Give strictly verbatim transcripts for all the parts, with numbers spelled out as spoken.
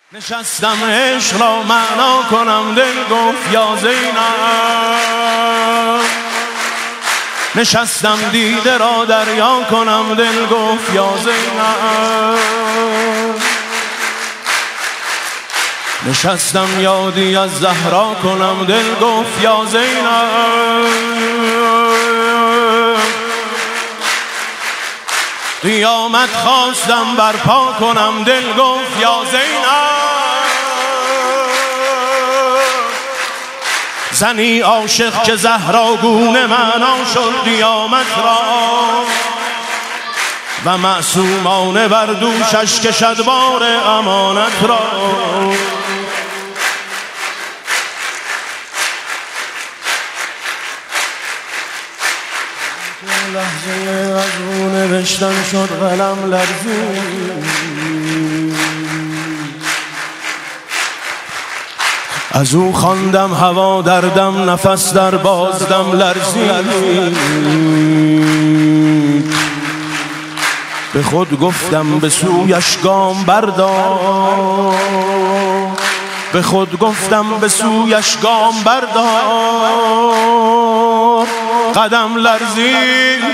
نشستم عشق را معنا کنم، دل گفت یا زینب. نشستم دیده را دریا کنم، دل گفت یا زینب. نشستم یادی از زهرا کنم، دل گفت یا زینب. قیامت خواستم برپا کنم، دل گفت یا زینب. زنی عاشق که زهراگونه معنا شد قیامت را و معصومانه بر دوشش کشد بار امانت را. لحظه از رو نوشتن شد قلم لرزید، از او خواندم هوا در دم، نفس در بازدم لرزید. به خود گفتم به سویش گام بردار، به خود گفتم به سویش گام بردار. قدم لرزید،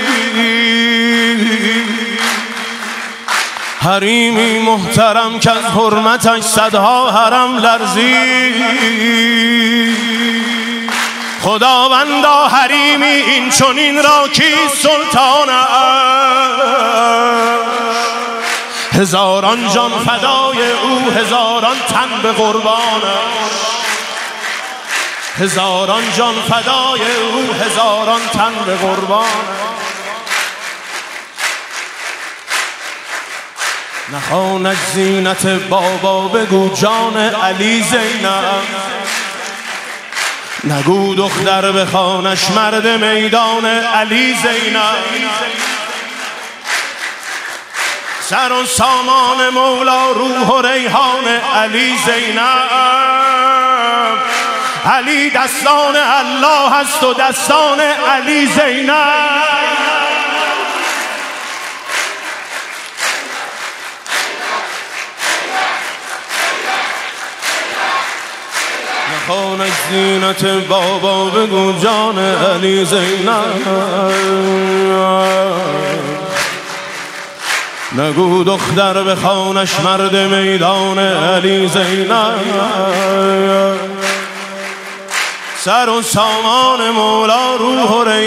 حریمی محترم که از حرمتش صدها حرم لرزید. خداوندا حریمی این چنین را کی سلطان است؟ هزاران جان فدای او، هزاران تن به قربانش. هزاران جان فدای او، هزاران تن به قربانش. نخوانش زینت بابا، بگو جان علی زینب. نگو دختر بخوانش مرد میدان علی زینب. سر و سامان مولا روح و ریحان علی زینب. علی دستان الله هست و دستان علی زینب. نخوانش زینت بابا، بگو جان علی زینب. نگو دختر بخوانش مرد میدان علی زینب. سر و سامان مولا روح و